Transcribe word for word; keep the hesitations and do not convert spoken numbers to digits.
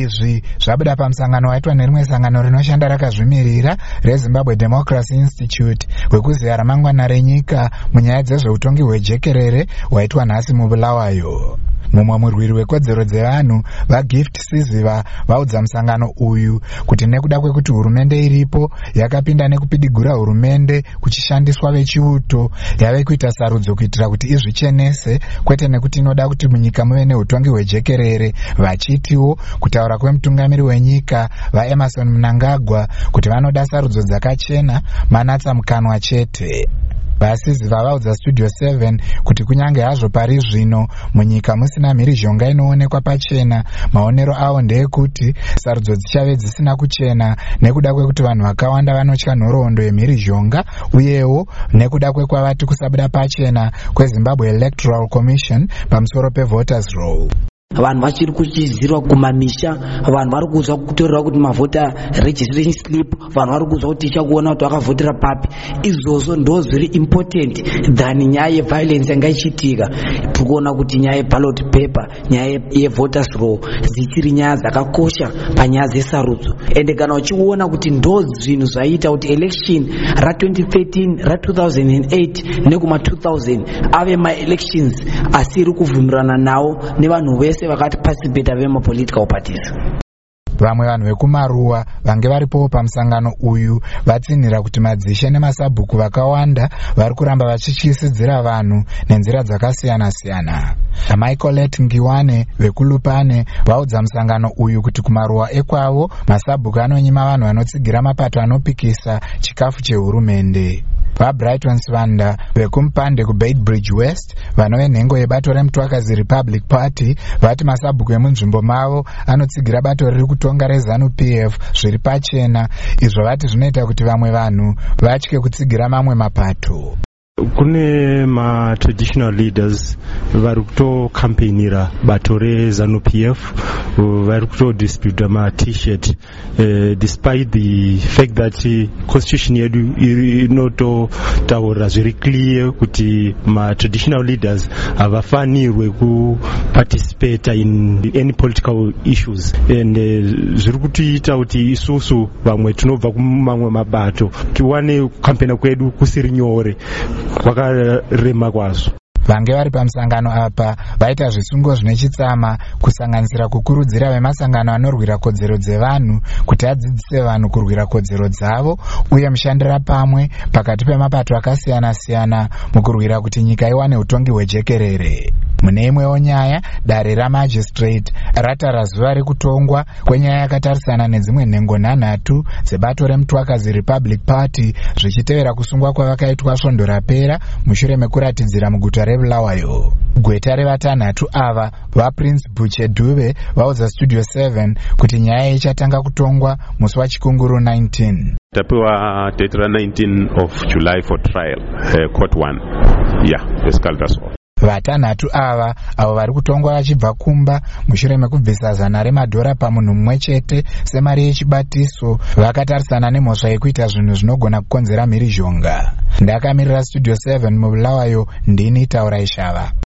Izvi zvabuda pamusangano waitwa nerimwe sangano rinoshanda rakazvimirira reZimbabwe Democracy Institute wekuziya ramangwana renyika munyaya dzezveutongi hwejekerere waitwa nhasi muBulawayo. Mumwe murwiri wekodzero dzevanhu vaGift Siziva vaudza musangano uyu kuti nekuda kwekuti hurumende iripo yakapinda nekupidigura hurumende kuchishandiswa vechiuto yave kuita sarudzo kuitira kuti izvichenese, kwete nekuti inoda kuti munyika muve neutongi hwejekerere, vachitiwo kutaura kwemutungamiri wenyika vaEmerson Mnangagwa kuti vanoda sarudzo dzakachena manatsa mukanwa chete. Vasiziva vaudza Studio seven kuti kunyange hazvo pari zvino munyika musina mhirizhonga inoonekwa pachena, maonero avo ndeyekuti sarudzo dzichave dzisina kuchena nekuda kwekuti vanhu vakawanda vanotya nhoroondo yemhirizhonga, uyewo nekuda kwekwavati kusabuda pachena kweZimbabwe Electoral Commission pamusoro pevoters roll. Vanhu vachiri kuchizirwa kumamisha, vanhu vari kuzwa kutorerwa kuti mavhota registration slip, vanhu vari kuzwa kuti tichakuona kuti vakavhotera papi. Izvozvo ndo zviri important than nyaya yeviolence yanga ichiitika. Tiri kuona kuti nyaya yeballot paper, nyaya yevoters roll dzichiri nyaya dzakakosha panyaya dzesarudzo. Ende kana uchiona kuti ndo zvinhu zvaita kuti election ra twenty thirteen ra two thousand eight nekuma two thousand ave ma-elections asiri kubvumirana nawo nevanhu vese vakati participate vema political parties. Vamwe vanhu vekumaruwa vange varipo pamusangano uyu vatsinhira kuti madzishe nemasabhuku vakawanda vari kuramba vachichisidzira vanhu nenzira dzakasiyana-siyana. Michaelet Ngiwane vekulupane vaudza musangano uyu kuti kumaruwa ekwavo masabhuku anonyima vanhu vanotsigira mapato anopikisa chikafu chehurumende. VaBrighton Svanda vekumupande kuBeitbridge West vanove nhengo yebato reMutwakazi Republic Party vati masabhuku emunzvimbo mavo anotsigira bato riri kutonga reZANU-P F zviri pachena, izvo vati zvinoita kuti vamwe vanhu vatye kutsigira mamwe mapato. Kune ma-traditional leaders vari kutokampenira bato reZANU-P F, vari kutodistributa ma-t-shirt uh, despite the fact that uh, constitution yedu inototaura zviri clear kuti ma-traditional leaders havafanirwe kuparticipate in any political issues, and uh, zviri kutiita kuti isusu vamwe tinobva kumamwe mabato tiwane kukampena kwedu kusiri nyore, kwakarema kwazvo. Vange vari pamusangano apa vaita zvisungo zvine chitsama kusanganisira kukurudzira vemasangano anorwira kodzero dzevanhu kuti adzidzise vanhu kurwira kodzero dzavo uye mushandira pamwe pakati pemapato akasiyana-siyana mukurwira kuti nyika iwane utongi hwejekerere. Mune imwewo nyaya, dare ramagistrate ratara zuva rekutongwa kwenyaya yakatarisana nedzimwe nhengo nhanhatu dzebato reMutwakazi Republic Party zvichitevera kusungwa kwavakaitwa svondo rapera mushure mekuratidzira muguta reBulawayo. Gweta revatanhatu ava vaPrince Bucheduve vaudza Studio seven kuti nyaya ichatanga kutongwa musi wachikunguru nineteen. Tapewa date ra nineteen of July for trial, uh, court one. Yeah, basically that's all. Vatanhatu ava avo vari kutongwa vachibva kumba mushure mekubvisa zana remadhora pamunhu mumwe chete semari yechibatiso vakatarisana nemhosva yekuita zvinhu zvinogona kukonzera mhirizhonga. Ndakamirira Studio seven muBulawayo, ndini Taura Ishava.